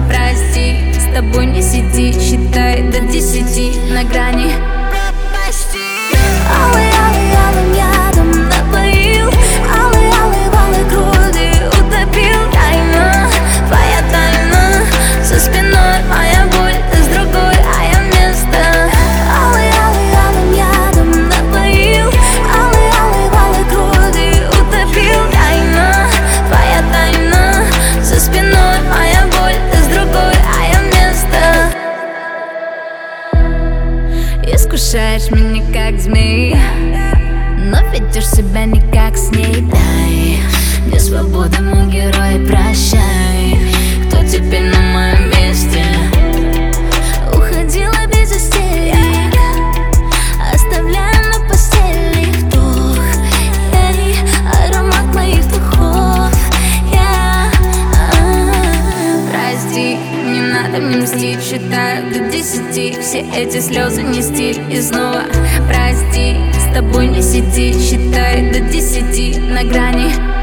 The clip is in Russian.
Прости, с тобой не сиди, считай до 10 на грани. Алый, алый, алым ядом напоил, алый, алый, в алой крови утопил. Тайна, твоя тайна, за спиной моя боль, ты с другой, а я вместо. Алый, алый, алым ядом напоил, алый, алый, в алой крови утопил. Тайна, твоя тайна, за спиной моя боль, ты с другой, а я вместо. Искушаешь меня как змей, но ведешь себя не как с ней. Дай мне свободу, мой герой, прощай. Кто теперь на моем месте? Уходила без истерик, оставляя на постели вдох. Эй, аромат моих духов. Прости, не надо мне мстить, считаю до 10. Все эти слезы не стиль. И снова прости, с тобой не сиди, считай до 10 на грани.